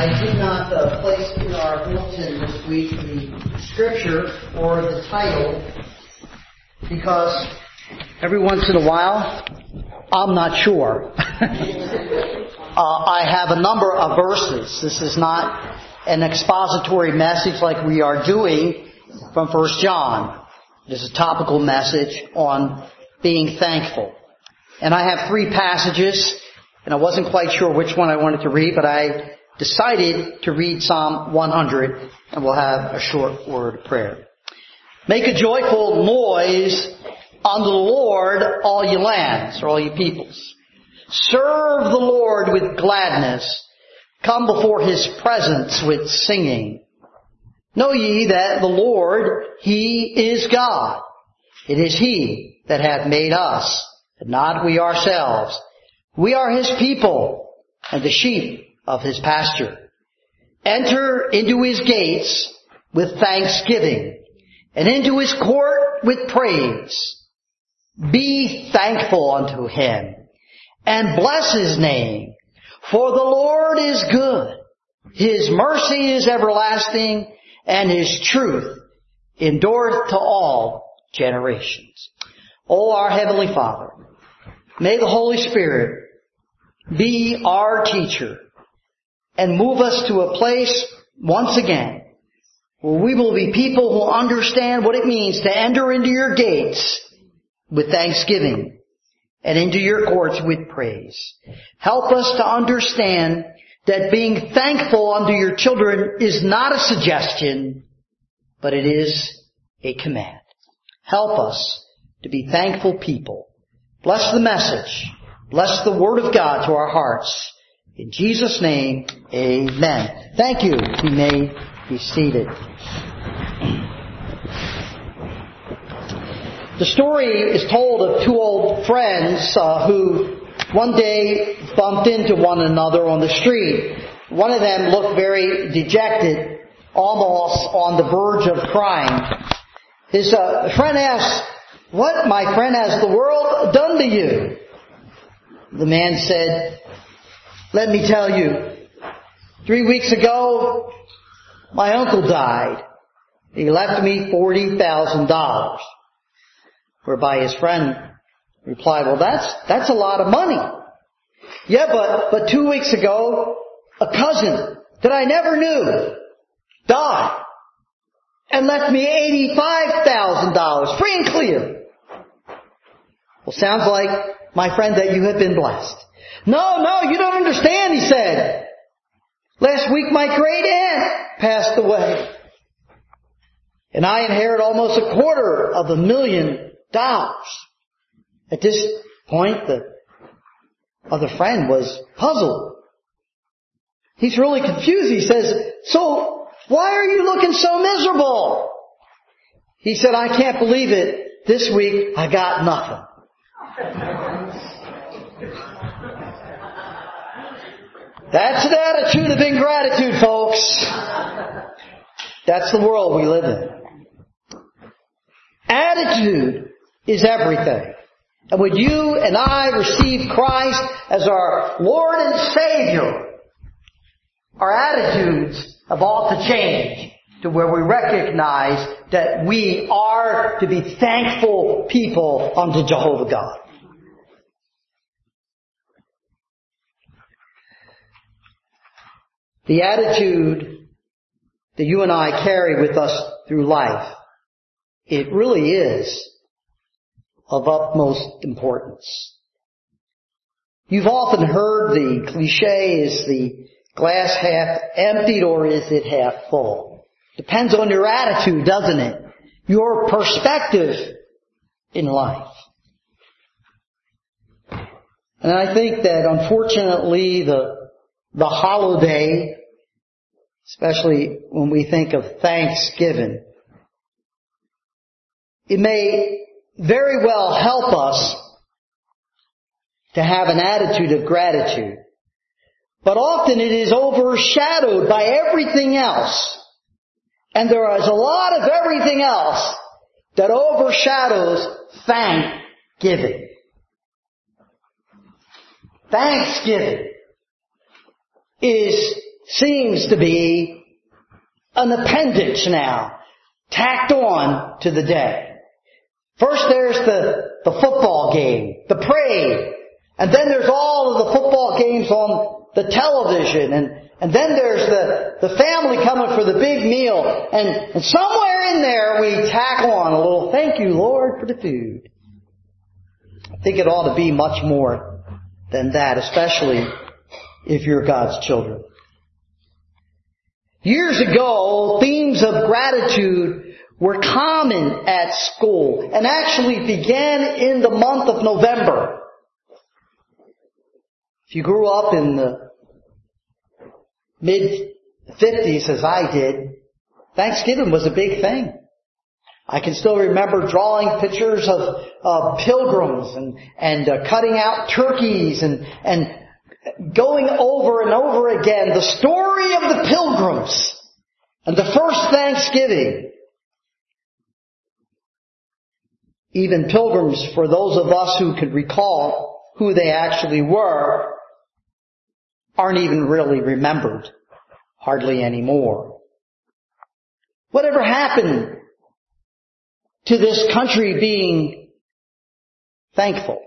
I did not place in our bulletin this week the scripture or the title because every once in a while, I'm not sure. I have a number of verses. This is not an expository message like we are doing from 1 John. It is a topical message on being thankful. And I have 3 passages, and I wasn't quite sure which one I wanted to read, but I decided to read Psalm 100, and we'll have a short word of prayer. Make a joyful noise unto the Lord, all ye lands, or all ye peoples. Serve the Lord with gladness. Come before His presence with singing. Know ye that the Lord, He is God. It is He that hath made us, and not we ourselves. We are His people, and the sheep of His pasture. Enter into His gates with thanksgiving, and into His court with praise. Be thankful unto Him, and bless His name. For the Lord is good. His mercy is everlasting, and His truth endureth to all generations. O our Heavenly Father, may the Holy Spirit be our teacher and move us to a place once again where we will be people who understand what it means to enter into your gates with thanksgiving and into your courts with praise. Help us to understand that being thankful unto your children is not a suggestion, but it is a command. Help us to be thankful people. Bless the message. Bless the Word of God to our hearts. In Jesus' name, amen. Thank you. You may be seated. The story is told of 2 old friends who one day bumped into one another on the street. One of them looked very dejected, almost on the verge of crying. His friend asked, "What, my friend, has the world done to you?" The man said, "Let me tell you, 3 weeks ago, my uncle died. He left me $40,000. Whereby his friend replied, "Well, that's a lot of money." "Yeah, but 2 weeks ago, a cousin that I never knew died and left me $85,000, free and clear." "Well, sounds like, my friend, that you have been blessed." No, you don't understand," he said. "Last week my great aunt passed away, and I inherit almost $250,000. At this point, the other friend was puzzled. He's really confused. He says, "So, why are you looking so miserable?" He said, "I can't believe it. This week I got nothing." That's an attitude of ingratitude, folks. That's the world we live in. Attitude is everything. And when you and I receive Christ as our Lord and Savior, our attitudes have all to change to where we recognize that we are to be thankful people unto Jehovah God. The attitude that you and I carry with us through life, it really is of utmost importance. You've often heard the cliche, is the glass half emptied or is it half full? Depends on your attitude, doesn't it? Your perspective in life. And I think that unfortunately the holiday, especially when we think of Thanksgiving, it may very well help us to have an attitude of gratitude. But often it is overshadowed by everything else. And there is a lot of everything else that overshadows thanksgiving. Thanksgiving is seems to be an appendage now, tacked on to the day. First there's the football game, the parade, and then there's all of the football games on the television, and then there's the family coming for the big meal, and somewhere in there we tack on a little, thank you, Lord, for the food. I think it ought to be much more than that, especially if you're God's children. Years ago, themes of gratitude were common at school and actually began in the month of November. If you grew up in the mid-50s as I did, Thanksgiving was a big thing. I can still remember drawing pictures of pilgrims and cutting out turkeys and going over and over again the story of the pilgrims and the first Thanksgiving. Even pilgrims, for those of us who could recall who they actually were, aren't even really remembered hardly anymore. Whatever happened to this country being thankful?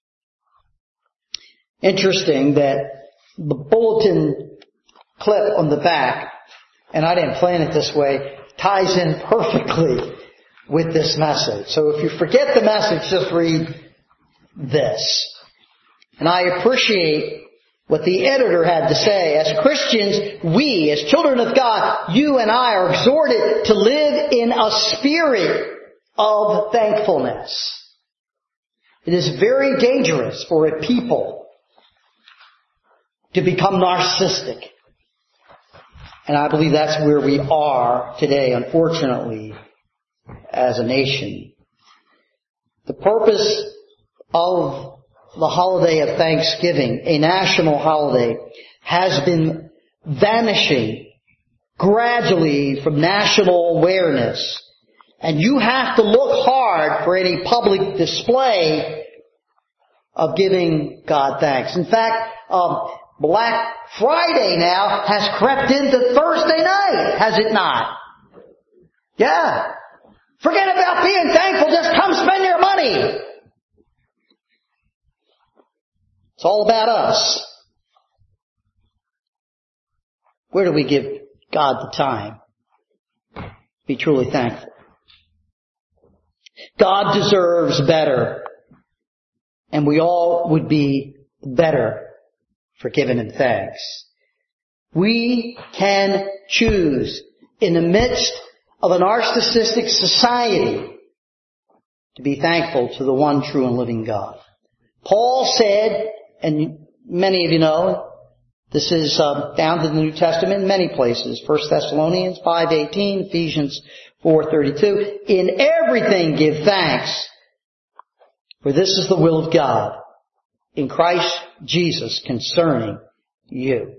Interesting that the bulletin clip on the back, and I didn't plan it this way, ties in perfectly with this message. So if you forget the message, just read this. And I appreciate what the editor had to say. As Christians, we, as children of God, you and I are exhorted to live in a spirit of thankfulness. It is very dangerous for a people to become narcissistic. And I believe that's where we are today, unfortunately, as a nation. The purpose of the holiday of Thanksgiving, a national holiday, has been vanishing gradually from national awareness. And you have to look hard for any public display of giving God thanks. In fact, Black Friday now has crept into Thursday night, has it not? Yeah. Forget about being thankful, just come spend your money. It's all about us. Where do we give God the time to be truly thankful? God deserves better, and we all would be better for giving Him thanks. We can choose in the midst of a narcissistic society to be thankful to the one true and living God. Paul said, and many of you know, this is found in the New Testament in many places. 1 Thessalonians 5:18, Ephesians 4:32. In everything give thanks, for this is the will of God in Christ Jesus concerning you.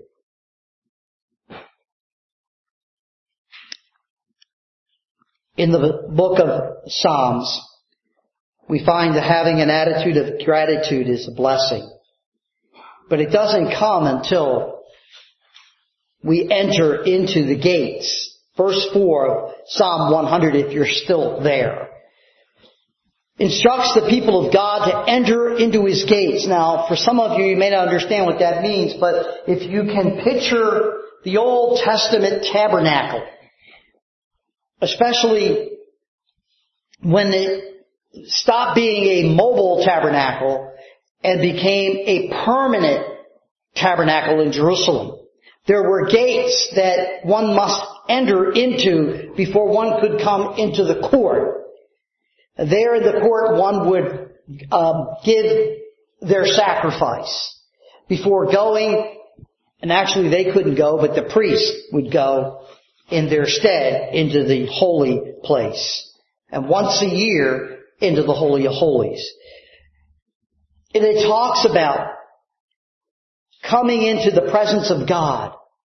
In the book of Psalms, we find that having an attitude of gratitude is a blessing. But it doesn't come until we enter into the gates. Verse 4 of Psalm 100, if you're still there, instructs the people of God to enter into His gates. Now, for some of you, you may not understand what that means, but if you can picture the Old Testament tabernacle, especially when it stopped being a mobile tabernacle and became a permanent tabernacle in Jerusalem, there were gates that one must enter into before one could come into the court. There in the court, one would give their sacrifice before going, and actually they couldn't go, but the priest would go in their stead into the holy place. And once a year, into the Holy of Holies. And it talks about coming into the presence of God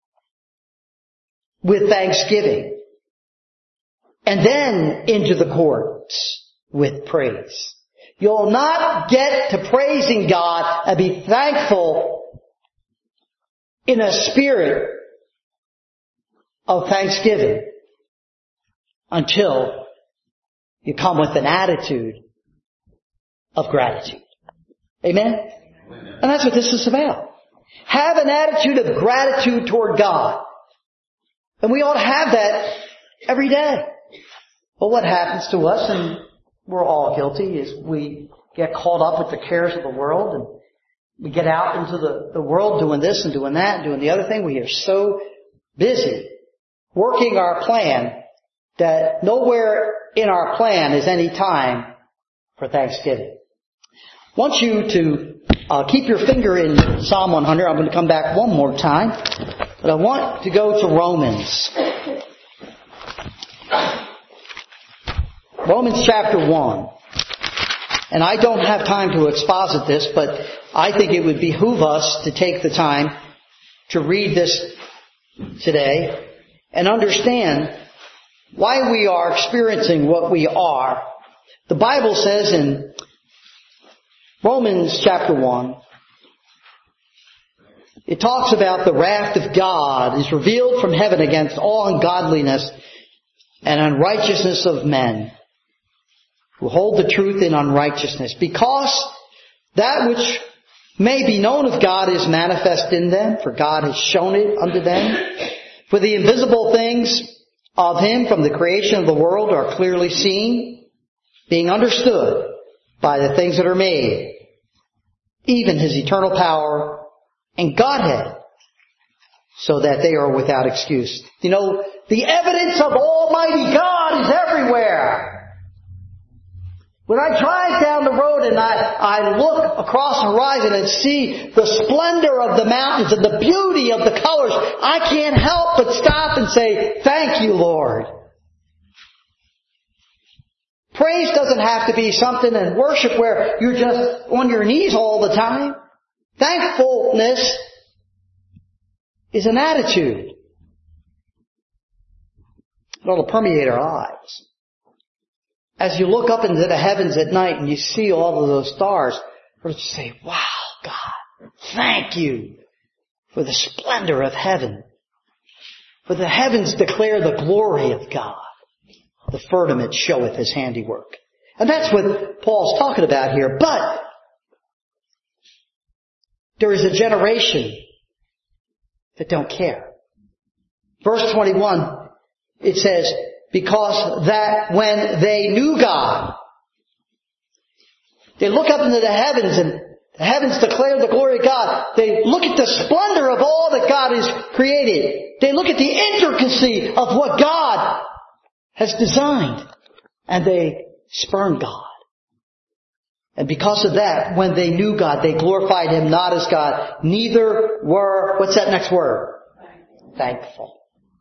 with thanksgiving, and then into the courts with praise. You'll not get to praising God and be thankful in a spirit of thanksgiving until you come with an attitude of gratitude. Amen? And that's what this is about. Have an attitude of gratitude toward God. And we ought to have that every day. But what happens to us, and we're all guilty, is we get caught up with the cares of the world, and we get out into the world doing this and doing that and doing the other thing. We are so busy working our plan that nowhere in our plan is any time for thanksgiving. I want you to keep your finger in Psalm 100. I'm going to come back one more time. But I want to go to Romans. Romans chapter 1. And I don't have time to exposit this, but I think it would behoove us to take the time to read this today and understand why we are experiencing what we are. The Bible says in Romans chapter 1, it talks about the wrath of God is revealed from heaven against all ungodliness and unrighteousness of men who hold the truth in unrighteousness, because that which may be known of God is manifest in them, for God has shown it unto them. For the invisible things of Him from the creation of the world are clearly seen, being understood by the things that are made, even His eternal power and Godhead, so that they are without excuse. You know, the evidence of Almighty God is everywhere. When I drive down the road and I look across the horizon and see the splendor of the mountains and the beauty of the colors, I can't help but stop and say, thank you, Lord. Praise doesn't have to be something in worship where you're just on your knees all the time. Thankfulness is an attitude. It ought to permeate our lives. As you look up into the heavens at night and you see all of those stars, you say, wow, God, thank you for the splendor of heaven. For the heavens declare the glory of God. The firmament showeth His handiwork. And that's what Paul's talking about here. But there is a generation that don't care. Verse 21, it says, because that when they knew God, they look up into the heavens and the heavens declare the glory of God. They look at the splendor of all that God has created. They look at the intricacy of what God has designed. And they spurn God. And because of that, when they knew God, they glorified Him not as God. Neither were, what's that next word? Thankful.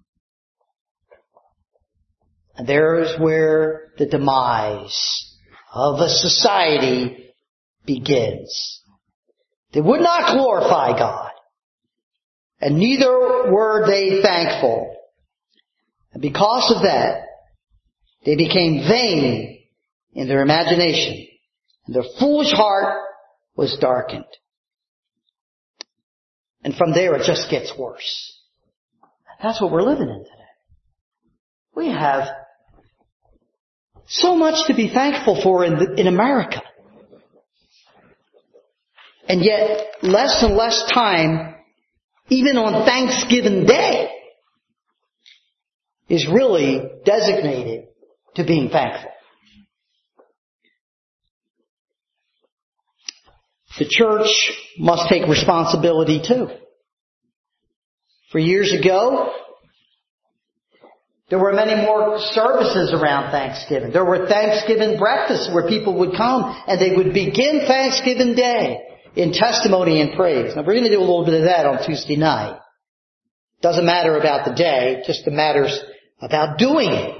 And there is where the demise of a society begins. They would not glorify God. And neither were they thankful. And because of that, they became vain in their imagination. And their foolish heart was darkened. And from there it just gets worse. That's what we're living in today. We have so much to be thankful for in America. And yet, less and less time, even on Thanksgiving Day, is really designated to being thankful. The church must take responsibility too. For years ago, there were many more services around Thanksgiving. There were Thanksgiving breakfasts where people would come and they would begin Thanksgiving Day in testimony and praise. Now we're going to do a little bit of that on Tuesday night. Doesn't matter about the day, just matters about doing it.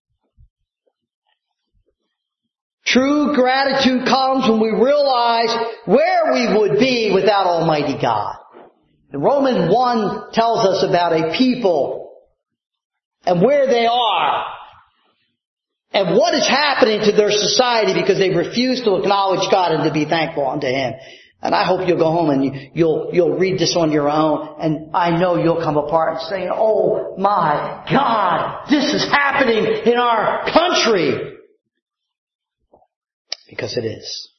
True gratitude comes when we realize where we would be without Almighty God. And Romans 1 tells us about a people and where they are and what is happening to their society because they refuse to acknowledge God and to be thankful unto Him. And I hope you'll go home and you'll read this on your own, and I know you'll come apart saying, oh my God, this is happening in our country. Because it is.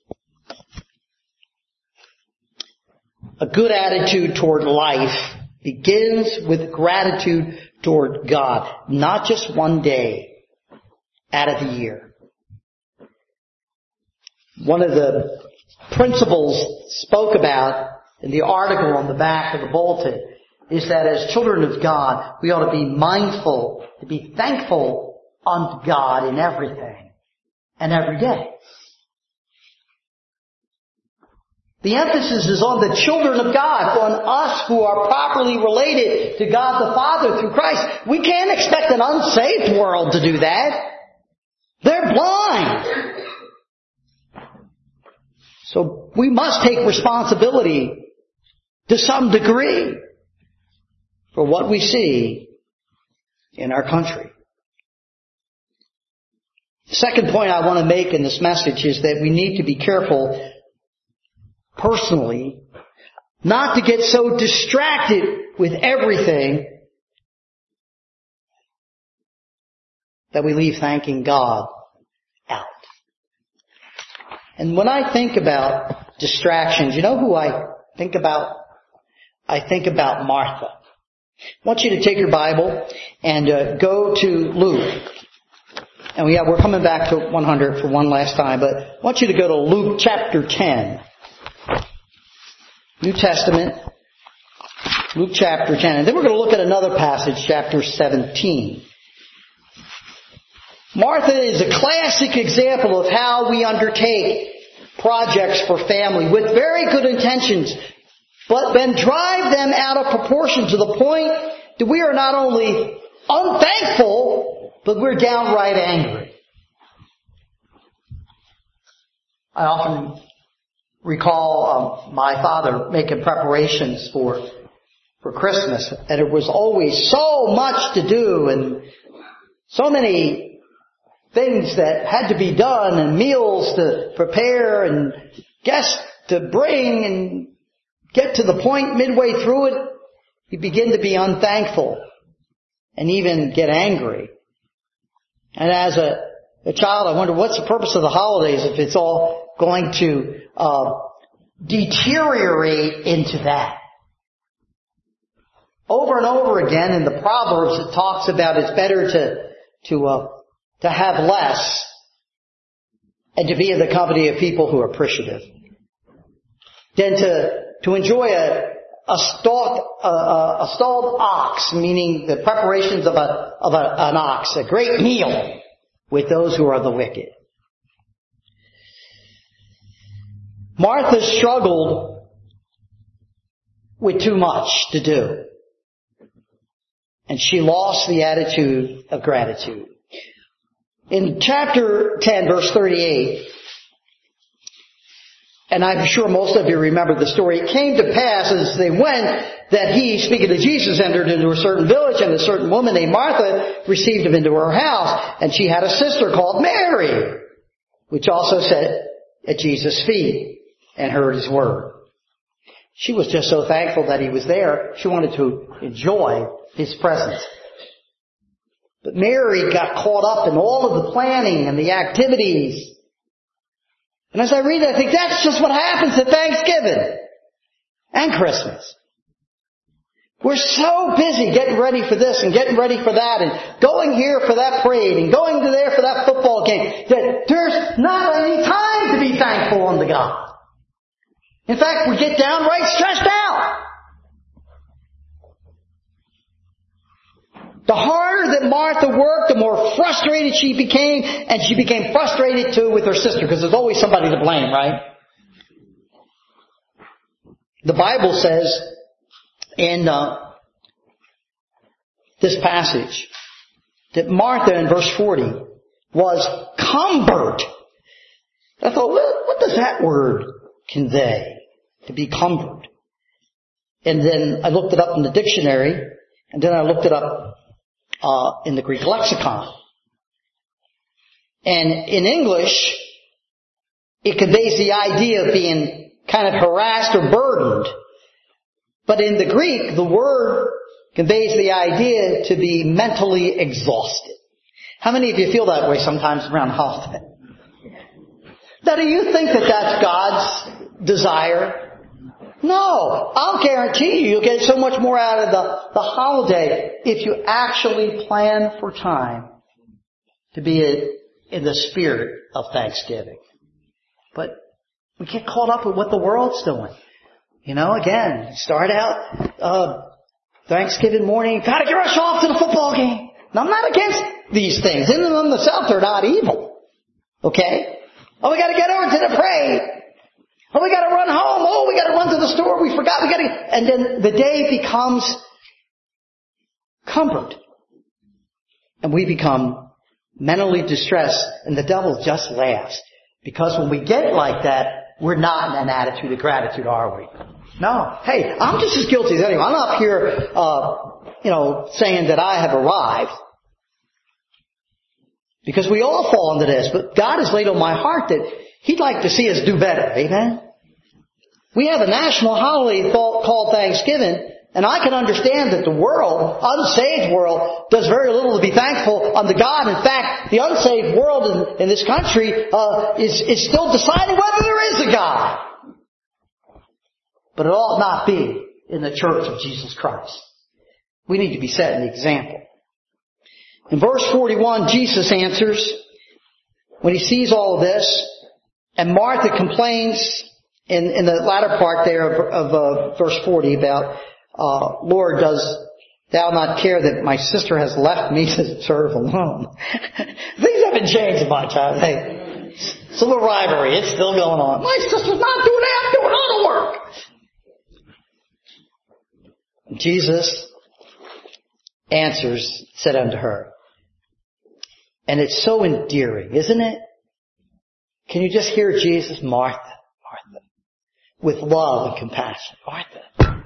A good attitude toward life begins with gratitude toward God, not just one day out of the year. One of the principles spoke about in the article on the back of the bulletin is that as children of God, we ought to be mindful, to be thankful unto God in everything and every day. The emphasis is on the children of God, on us who are properly related to God the Father through Christ. We can't expect an unsaved world to do that. They're blind. So we must take responsibility to some degree for what we see in our country. The second point I want to make in this message is that we need to be careful personally not to get so distracted with everything that we leave thanking God out. And when I think about distractions, you know who I think about? I think about Martha. I want you to take your Bible and go to Luke. And we're coming back to 100 for one last time, but I want you to go to Luke chapter 10. New Testament, Luke chapter 10. And then we're going to look at another passage, chapter 17. Martha is a classic example of how we undertake projects for family with very good intentions, but then drive them out of proportion to the point that we are not only unthankful, but we're downright angry. I often recall my father making preparations for Christmas, and it was always so much to do and so many things that had to be done and meals to prepare and guests to bring, and get to the point midway through it, you begin to be unthankful and even get angry. And as a child, I wonder what's the purpose of the holidays if it's all going to deteriorate into that. Over and over again in the Proverbs it talks about it's better to have less and to be in the company of people who are appreciative than to enjoy a stalled ox, meaning the preparations of an ox, a great meal with those who are the wicked. Martha struggled with too much to do, and she lost the attitude of gratitude. In chapter 10, verse 38, and I'm sure most of you remember the story, it came to pass as they went that he, speaking to Jesus, entered into a certain village, and a certain woman named Martha received him into her house. And she had a sister called Mary, which also sat at Jesus' feet and heard his word. She was just so thankful that he was there. She wanted to enjoy his presence. But Mary got caught up in all of the planning and the activities. And as I read it, I think that's just what happens at Thanksgiving and Christmas. We're so busy getting ready for this and getting ready for that and going here for that parade and going to there for that football game that there's not any time to be thankful unto God. In fact, we get downright stressed out. The harder that Martha worked, the more frustrated she became, and she became frustrated too with her sister, because there's always somebody to blame, right? The Bible says in this passage that Martha, in verse 40, was cumbered. I thought, what does that word convey? To be cumbered. And then I looked it up in the dictionary, and then I looked it up in the Greek lexicon. And in English, it conveys the idea of being kind of harassed or burdened. But in the Greek, the word conveys the idea to be mentally exhausted. How many of you feel that way sometimes around holiday? Now, do you think that that's God's desire? No. I'll guarantee you'll get so much more out of the holiday if you actually plan for time to be in the spirit of Thanksgiving. But we get caught up with what the world's doing. You know, again, start out Thanksgiving morning, gotta get rush off to the football game. Now, I'm not against these things. In and of themselves, they're not evil. Okay? Oh, we gotta get over to the parade. Oh, we gotta run home. Oh, we gotta run to the store. We forgot. And then the day becomes comfort. And we become mentally distressed, and the devil just laughs. Because when we get like that, we're not in an attitude of gratitude, are we? No. Hey, I'm just as guilty as anyone. I'm not here, saying that I have arrived. Because we all fall into this. But God has laid on my heart that He'd like to see us do better. Amen? We have a national holiday called Thanksgiving. And I can understand that the world, unsaved world, does very little to be thankful unto God. In fact, the unsaved world in this country is still deciding whether there is a God. But it ought not be in the church of Jesus Christ. We need to be setting the example. In verse 41, Jesus answers when He sees all of this, and Martha complains in the latter part there of verse 40 about, Lord, does Thou not care that my sister has left me to serve alone? Things haven't changed much, have they? It's a little rivalry. It's still going on. My sister's not doing that. I'm doing all the work. Jesus answers, said unto her, and it's so endearing, isn't it? Can you just hear Jesus? Martha, Martha, with love and compassion. Martha,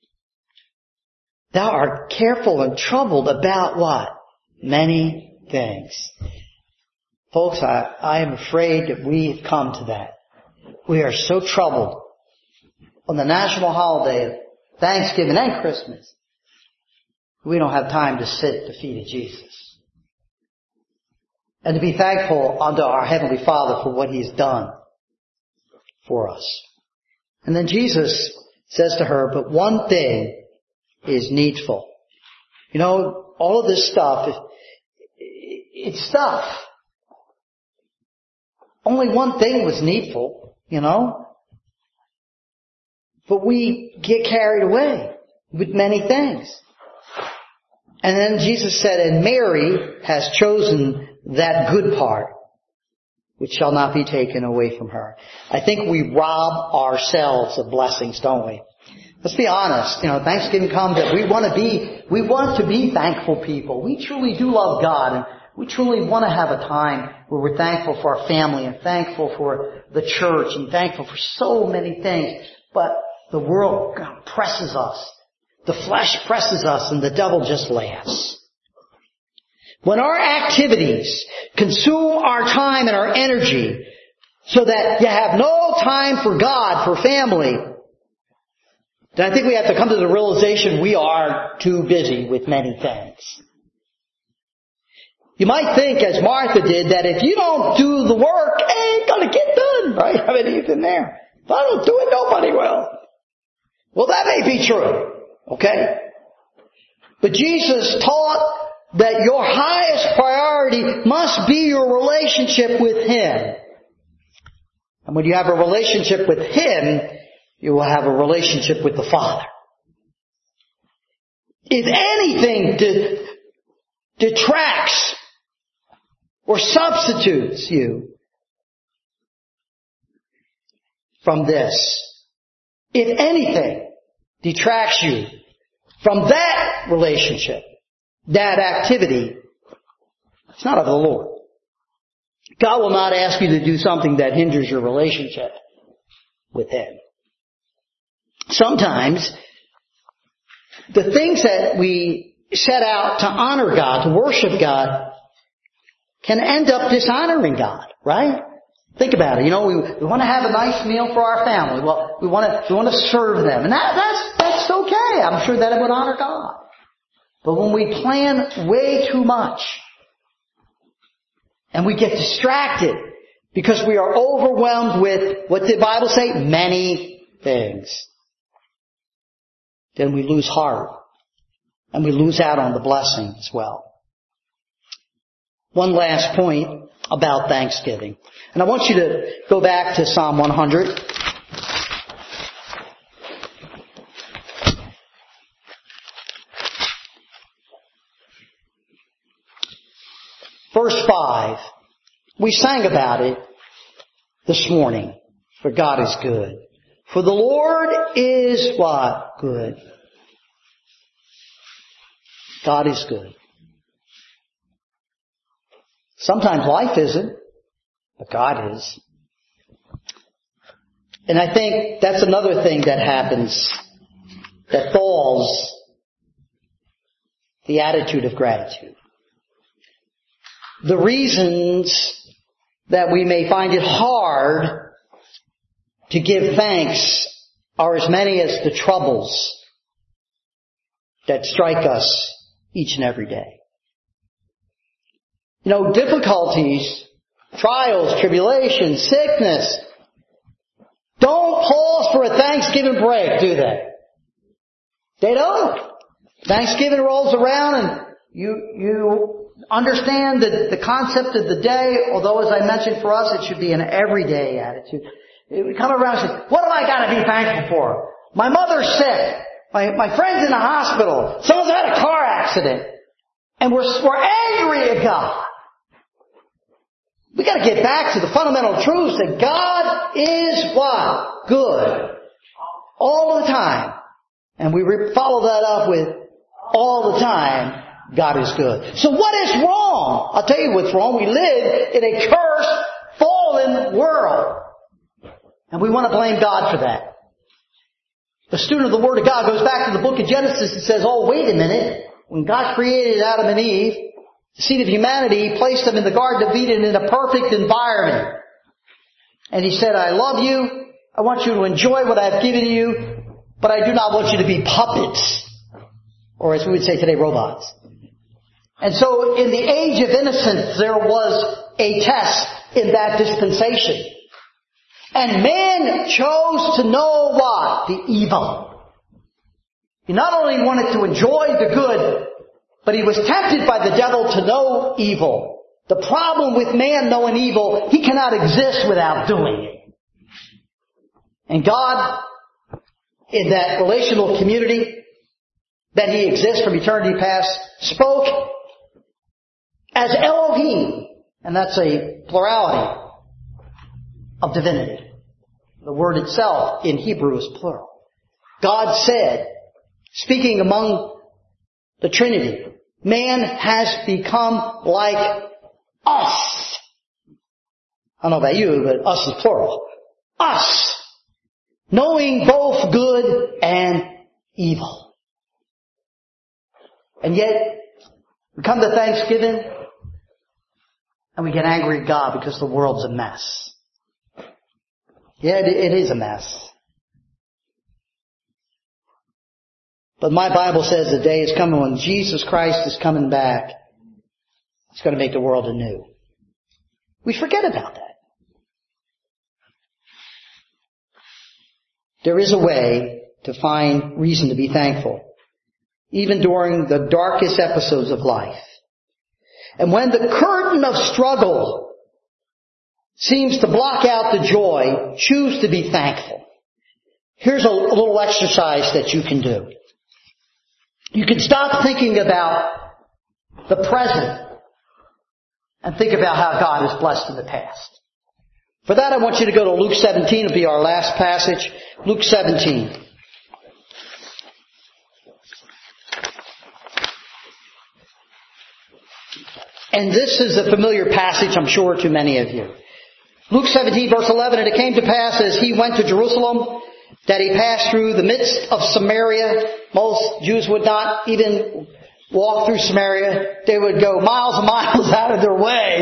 thou art careful and troubled about what? Many things. Folks, I am afraid that we have come to that. We are so troubled on the national holiday of Thanksgiving and Christmas. We don't have time to sit at the feet of Jesus. And to be thankful unto our Heavenly Father for what He has done for us. And then Jesus says to her, but one thing is needful. You know, all of this stuff, it's stuff. Only one thing was needful, you know. But we get carried away with many things. And then Jesus said, and Mary has chosen that good part, which shall not be taken away from her. I think we rob ourselves of blessings, don't we? Let's be honest. You know, Thanksgiving comes that we want to be thankful people. We truly do love God, and we truly want to have a time where we're thankful for our family and thankful for the church and thankful for so many things. But the world presses us. The flesh presses us, and the devil just laughs. When our activities consume our time and our energy so that you have no time for God, for family, then I think we have to come to the realization we are too busy with many things. You might think, as Martha did, that if you don't do the work, it ain't going to get done, right? I mean, even there. If I don't do it, nobody will. Well, that may be true. Okay? But Jesus taught that your highest priority must be your relationship with Him. And when you have a relationship with Him, you will have a relationship with the Father. If anything detracts or substitutes you from this, if anything detracts you from that relationship, that activity, it's not of the Lord. God will not ask you to do something that hinders your relationship with Him. Sometimes, the things that we set out to honor God, to worship God, can end up dishonoring God, right? Think about it. We want to have a nice meal for our family. Well, we want to serve them. And that's okay. I'm sure that it would honor God. But when we plan way too much, and we get distracted because we are overwhelmed with, what did the Bible say? Many things. Then we lose heart. And we lose out on the blessing as well. One last point about Thanksgiving. And I want you to go back to Psalm 100. Verse 5. We sang about it this morning. For God is good. For the Lord is what? Good. God is good. Sometimes life isn't, but God is. And I think that's another thing that happens that falls the attitude of gratitude. The reasons that we may find it hard to give thanks are as many as the troubles that strike us each and every day. Difficulties, trials, tribulations, sickness don't pause for a Thanksgiving break, do they? They don't. Thanksgiving rolls around and you understand the concept of the day, although as I mentioned for us it should be an everyday attitude. We come around and say, what have I got to be thankful for? My mother's sick. My friend's in the hospital. Someone's had a car accident. And we're angry at God. We got to get back to the fundamental truths that God is what? Good. All the time. And we follow that up with all the time, God is good. So what is wrong? I'll tell you what's wrong. We live in a cursed, fallen world. And we want to blame God for that. The student of the Word of God goes back to the book of Genesis and says, oh, wait a minute. When God created Adam and Eve, the seed of humanity, He placed them in the Garden of Eden in a perfect environment. And He said, I love you. I want you to enjoy what I've given you, but I do not want you to be puppets. Or as we would say today, robots. And so in the age of innocence, there was a test in that dispensation. And man chose to know what? The evil. He not only wanted to enjoy the good, but he was tempted by the devil to know evil. The problem with man knowing evil, he cannot exist without doing it. And God, in that relational community that He exists from eternity past, spoke as Elohim. And that's a plurality of divinity. The word itself in Hebrew is plural. God said, speaking among the Trinity, man has become like us. I don't know about you, but us is plural. Us. Knowing both good and evil. And yet, we come to Thanksgiving and we get angry at God because the world's a mess. Yeah, it is a mess. But my Bible says the day is coming when Jesus Christ is coming back. It's going to make the world anew. We forget about that. There is a way to find reason to be thankful, even during the darkest episodes of life. And when the curtain of struggle seems to block out the joy, choose to be thankful. Here's a little exercise that you can do. You can stop thinking about the present and think about how God has blessed in the past. For that, I want you to go to Luke 17. It'll be our last passage. Luke 17. And this is a familiar passage, I'm sure, to many of you. Luke 17, verse 11, and it came to pass as he went to Jerusalem that he passed through the midst of Samaria. Most Jews would not even walk through Samaria. They would go miles and miles out of their way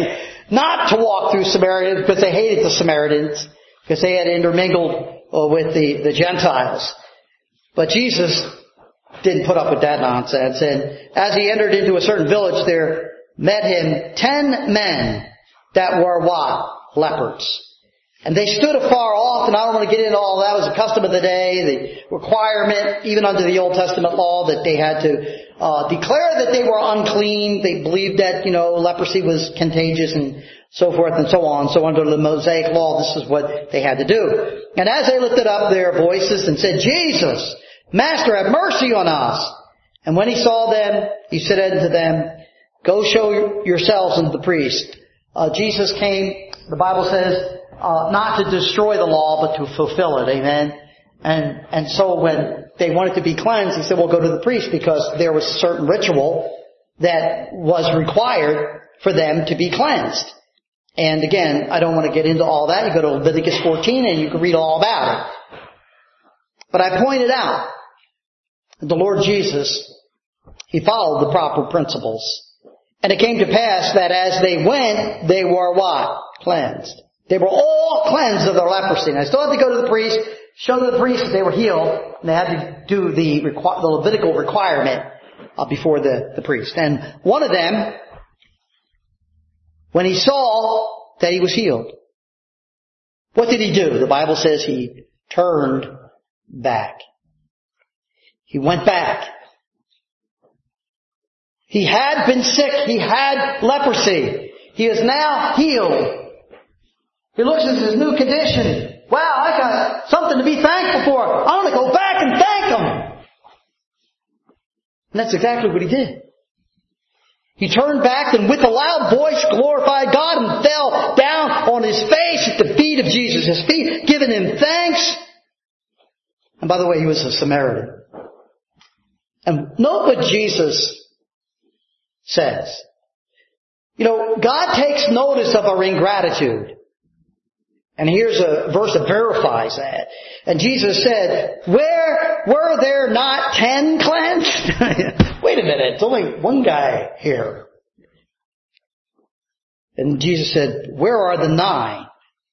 not to walk through Samaria because they hated the Samaritans, because they had intermingled with the Gentiles. But Jesus didn't put up with that nonsense. And as he entered into a certain village, there met him 10 men that were what? Lepers. And they stood afar off, and I don't want to get into all that. It was the custom of the day, the requirement, even under the Old Testament law, that they had to declare that they were unclean. They believed that, leprosy was contagious and so forth and so on. So under the Mosaic law, this is what they had to do. And as they lifted up their voices and said, Jesus, Master, have mercy on us. And when he saw them, he said unto them, go show yourselves unto the priest. Jesus came, the Bible says, not to destroy the law, but to fulfill it. Amen. And so when they wanted to be cleansed, he said, well, go to the priest, because there was a certain ritual that was required for them to be cleansed. And again, I don't want to get into all that. You go to Leviticus 14 and you can read all about it. But I pointed out the Lord Jesus, he followed the proper principles. And it came to pass that as they went, they were what? Cleansed. They were all cleansed of their leprosy. And I still had to go to the priest, show the priest that they were healed, and they had to do the Levitical requirement before the priest. And one of them, when he saw that he was healed, what did he do? The Bible says he turned back. He went back. He had been sick. He had leprosy. He is now healed. He looks at his new condition. Wow, I got something to be thankful for. I'm going to go back and thank him. And that's exactly what he did. He turned back and with a loud voice glorified God and fell down on his face at the feet of Jesus. His feet, giving him thanks. And by the way, he was a Samaritan. And note what Jesus says. God takes notice of our ingratitude. And here's a verse that verifies that. And Jesus said, were there not 10 cleansed? Wait a minute, it's only one guy here. And Jesus said, where are the 9?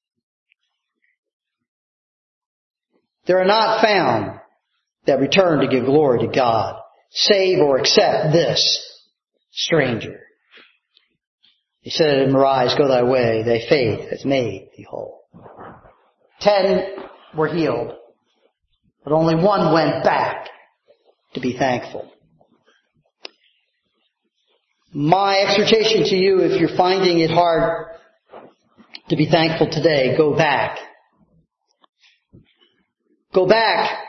There are not found that return to give glory to God, save or except this stranger. He said, arise, go thy way, thy faith has made thee whole. 10 were healed, but only one went back to be thankful. My exhortation to you, if you're finding it hard to be thankful today, go back. Go back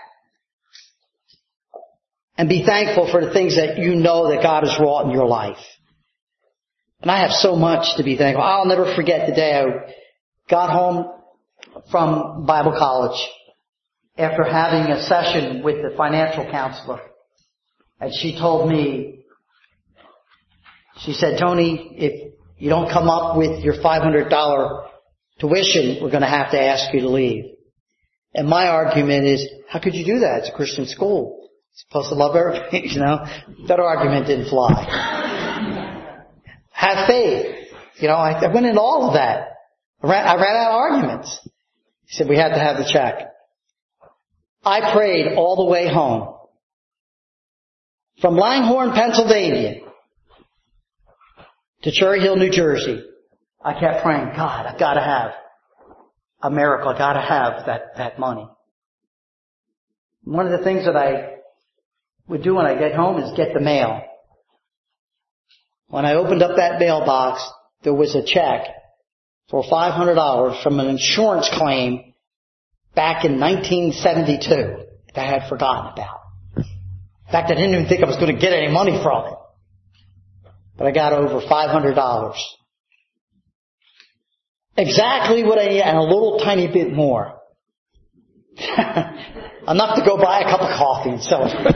and be thankful for the things that you know that God has wrought in your life. And I have so much to be thankful. I'll never forget the day I got home from Bible college after having a session with the financial counselor. And she told me, she said, Tony, if you don't come up with your $500 tuition, we're going to have to ask you to leave. And my argument is, how could you do that? It's a Christian school. It's supposed to love everybody, That argument didn't fly. Have faith. I went into all of that. I ran out of arguments. He said, we had to have the check. I prayed all the way home. From Langhorne, Pennsylvania to Cherry Hill, New Jersey. I kept praying, God, I've got to have a miracle. I've got to have that money. One of the things that I would do when I get home is get the mail. When I opened up that mailbox, there was a check for $500 from an insurance claim back in 1972 that I had forgotten about. In fact, I didn't even think I was going to get any money from it. But I got over $500. Exactly what I need, and a little tiny bit more. Enough to go buy a cup of coffee and celebrate.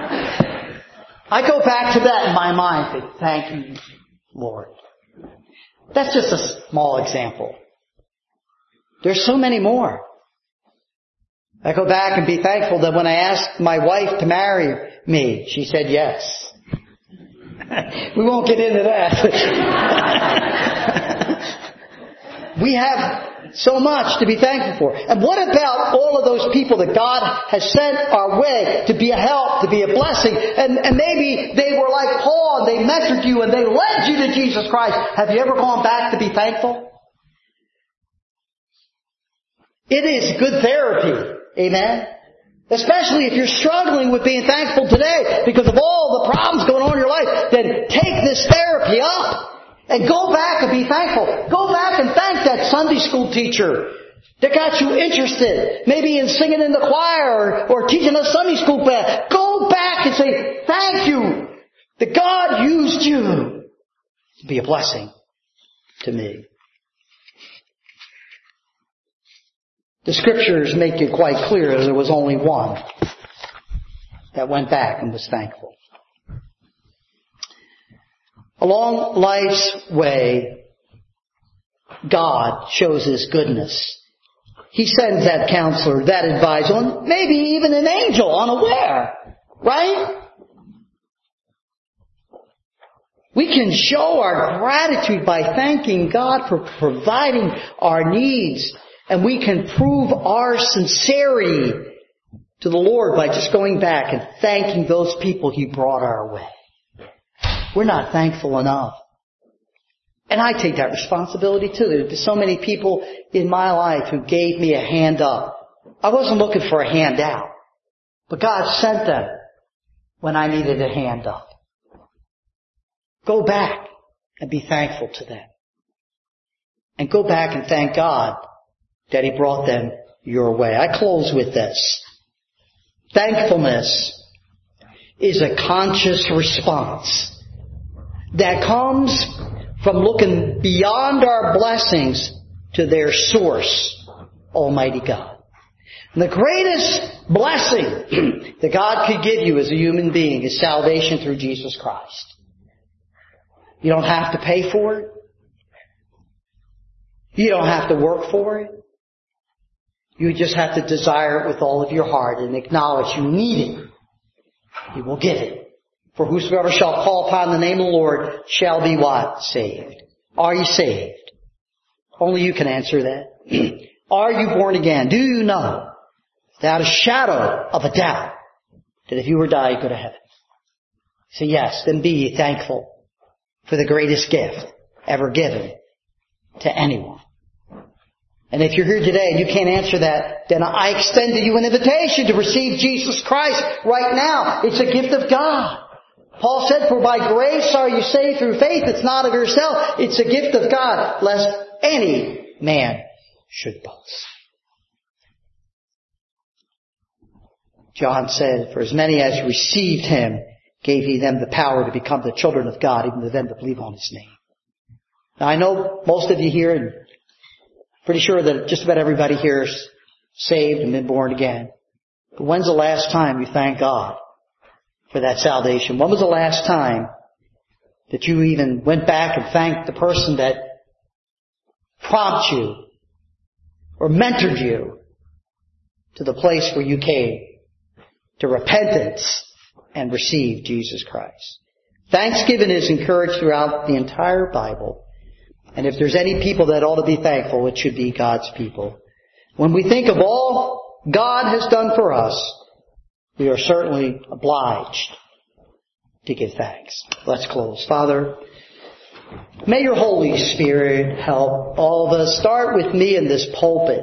I go back to that in my mind and say, thank you, Lord. That's just a small example. There's so many more. I go back and be thankful that when I asked my wife to marry me, she said yes. We won't get into that. We have so much to be thankful for. And what about all of those people that God has sent our way to be a help, to be a blessing? And maybe they were like Paul and they mentored you and they led you to Jesus Christ. Have you ever gone back to be thankful? It is good therapy. Amen? Especially if you're struggling with being thankful today because of all the problems going on in your life, then take this therapy up and go back and be thankful. Go back and thank that Sunday school teacher that got you interested, maybe in singing in the choir or teaching a Sunday school class. Go back and say, thank you that God used you to be a blessing to me. The Scriptures make it quite clear that there was only one that went back and was thankful. Along life's way, God shows His goodness. He sends that counselor, that advisor, maybe even an angel unaware, right? We can show our gratitude by thanking God for providing our needs. And we can prove our sincerity to the Lord by just going back and thanking those people He brought our way. We're not thankful enough. And I take that responsibility too. There's so many people in my life who gave me a hand up. I wasn't looking for a handout, but God sent them when I needed a hand up. Go back and be thankful to them. And go back and thank God that He brought them your way. I close with this. Thankfulness is a conscious response that comes from looking beyond our blessings to their source, Almighty God. And the greatest blessing that God could give you as a human being is salvation through Jesus Christ. You don't have to pay for it. You don't have to work for it. You just have to desire it with all of your heart and acknowledge you need it. He will give it. For whosoever shall call upon the name of the Lord shall be what? Saved. Are you saved? Only you can answer that. Are you born again? Do you know, without a shadow of a doubt, that if you were to die, you go to heaven? So yes, then be ye thankful for the greatest gift ever given to anyone. And if you're here today and you can't answer that, then I extend to you an invitation to receive Jesus Christ right now. It's a gift of God. Paul said, for by grace are you saved through faith. It's not of yourself. It's a gift of God, lest any man should boast. John said, for as many as received Him, gave He them the power to become the children of God, even to them that believe on His name. Now I know most of you here, and pretty sure that just about everybody here is saved and been born again. But when's the last time you thanked God for that salvation? When was the last time that you even went back and thanked the person that prompted you or mentored you to the place where you came to repentance and received Jesus Christ? Thanksgiving is encouraged throughout the entire Bible. And if there's any people that ought to be thankful, it should be God's people. When we think of all God has done for us, we are certainly obliged to give thanks. Let's close. Father, may your Holy Spirit help all of us, start with me in this pulpit,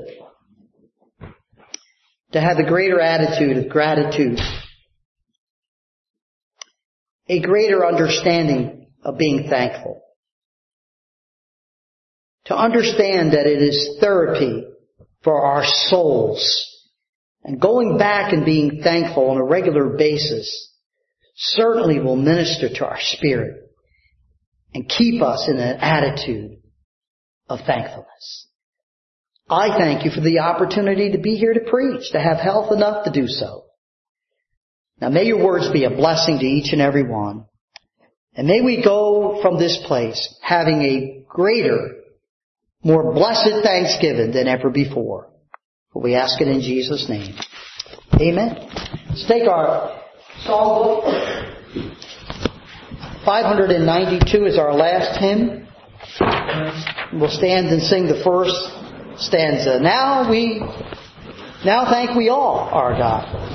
to have a greater attitude of gratitude, a greater understanding of being thankful. To understand that it is therapy for our souls. And going back and being thankful on a regular basis certainly will minister to our spirit and keep us in an attitude of thankfulness. I thank you for the opportunity to be here to preach, to have health enough to do so. Now may your words be a blessing to each and every one. And may we go from this place having a greater, more blessed thanksgiving than ever before. For we ask it in Jesus' name. Amen. Let's take our songbook. 592 is our last hymn. We'll stand and sing the first stanza. Now thank we all our God.